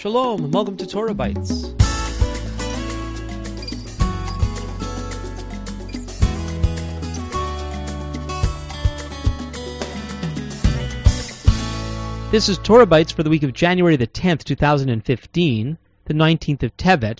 Shalom, and welcome to Torah Bites. This is Torah Bites for the week of January the 10th, 2015, the 19th of Tevet,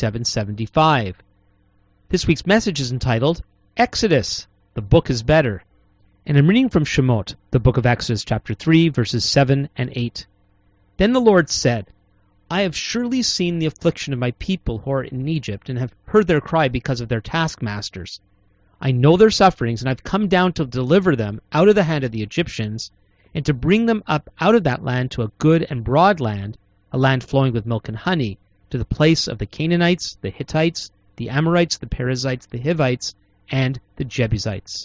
5775. This week's message is entitled, Exodus, the book is better. And I'm reading from Shemot, the book of Exodus, chapter 3, verses 7 and 8. Then the Lord said, I have surely seen the affliction of my people who are in Egypt, and have heard their cry because of their taskmasters. I know their sufferings, and I've come down to deliver them out of the hand of the Egyptians, and to bring them up out of that land to a good and broad land, a land flowing with milk and honey, to the place of the Canaanites, the Hittites, the Amorites, the Perizzites, the Hivites, and the Jebusites.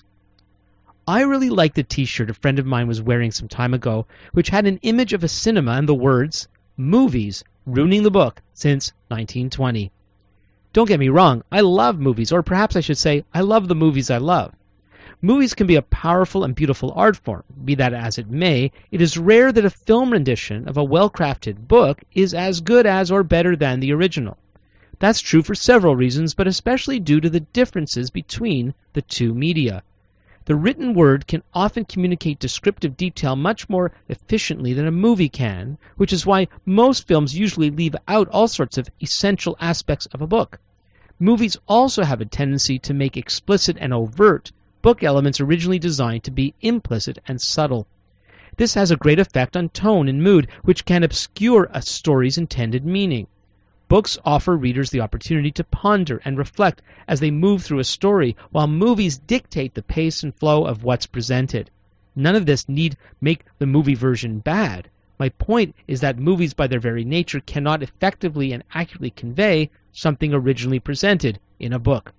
I really liked the t-shirt a friend of mine was wearing some time ago, which had an image of a cinema and the words, Movies, Ruining the Book Since 1920. Don't get me wrong, I love movies, or perhaps I should say, I love the movies I love. Movies can be a powerful and beautiful art form. Be that as it may, it is rare that a film rendition of a well-crafted book is as good as or better than the original. That's true for several reasons, but especially due to the differences between the two media. The written word can often communicate descriptive detail much more efficiently than a movie can, which is why most films usually leave out all sorts of essential aspects of a book. Movies also have a tendency to make explicit and overt book elements originally designed to be implicit and subtle. This has a great effect on tone and mood, which can obscure a story's intended meaning. Books offer readers the opportunity to ponder and reflect as they move through a story, while movies dictate the pace and flow of what's presented. None of this need make the movie version bad. My point is that movies by their very nature cannot effectively and accurately convey something originally presented in a book.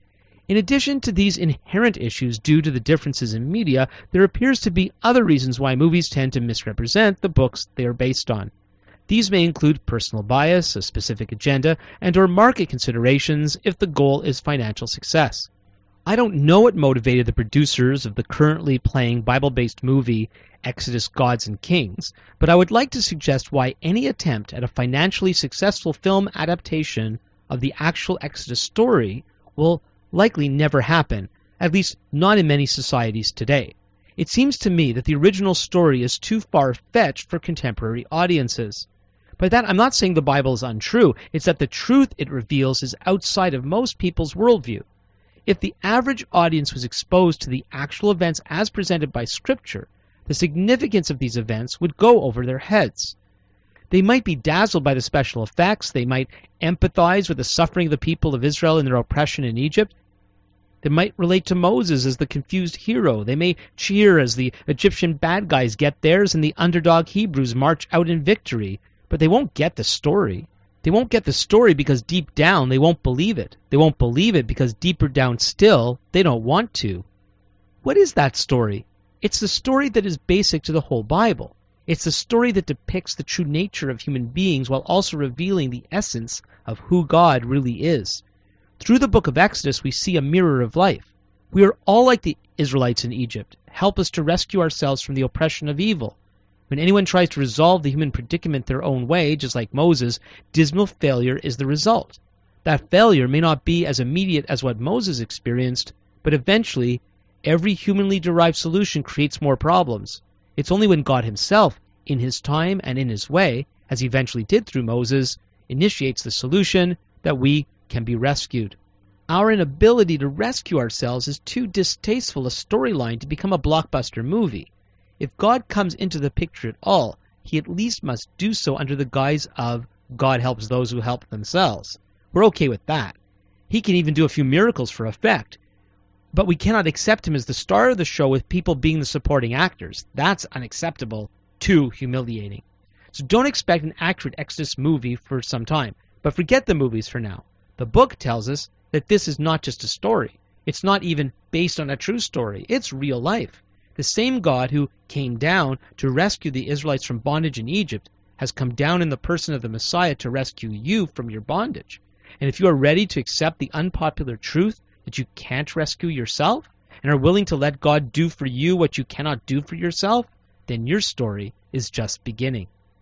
In addition to these inherent issues due to the differences in media, there appears to be other reasons why movies tend to misrepresent the books they are based on. These may include personal bias, a specific agenda, and/or market considerations if the goal is financial success. I don't know what motivated the producers of the currently playing Bible-based movie Exodus, Gods and Kings, but I would like to suggest why any attempt at a financially successful film adaptation of the actual Exodus story will likely never happen, at least not in many societies today. It seems to me that the original story is too far-fetched for contemporary audiences. By that, I'm not saying the Bible is untrue. It's that the truth it reveals is outside of most people's worldview. If the average audience was exposed to the actual events as presented by Scripture, the significance of these events would go over their heads. They might be dazzled by the special effects. They might empathize with the suffering of the people of Israel in their oppression in Egypt. They might relate to Moses as the confused hero. They may cheer as the Egyptian bad guys get theirs and the underdog Hebrews march out in victory. But they won't get the story. They won't get the story because deep down they won't believe it. They won't believe it because deeper down still they don't want to. What is that story? It's the story that is basic to the whole Bible. It's the story that depicts the true nature of human beings while also revealing the essence of who God really is. Through the book of Exodus we see a mirror of life. We are all like the Israelites in Egypt, helpless to rescue ourselves from the oppression of evil. When anyone tries to resolve the human predicament their own way, just like Moses, dismal failure is the result. That failure may not be as immediate as what Moses experienced, but eventually, every humanly derived solution creates more problems. It's only when God himself, in his time and in his way, as he eventually did through Moses, initiates the solution that we can be rescued. Our inability to rescue ourselves is too distasteful a storyline to become a blockbuster movie. If God comes into the picture at all, he at least must do so under the guise of God helps those who help themselves. We're okay with that. He can even do a few miracles for effect. But we cannot accept him as the star of the show with people being the supporting actors. That's unacceptable, too humiliating. So don't expect an accurate Exodus movie for some time, but forget the movies for now. The book tells us that this is not just a story. It's not even based on a true story. It's real life. The same God who came down to rescue the Israelites from bondage in Egypt has come down in the person of the Messiah to rescue you from your bondage. And if you are ready to accept the unpopular truth that you can't rescue yourself and are willing to let God do for you what you cannot do for yourself, then your story is just beginning.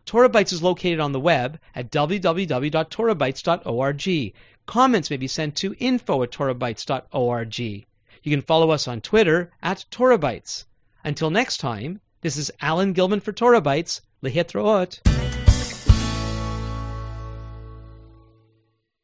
Torah Bytes is located on the web at www.torahbytes.org. Comments may be sent to info@torahbytes.org. You can follow us on Twitter at Torah Bytes. Until next time, this is Alan Gilman for Torah Bytes. Lehitraot.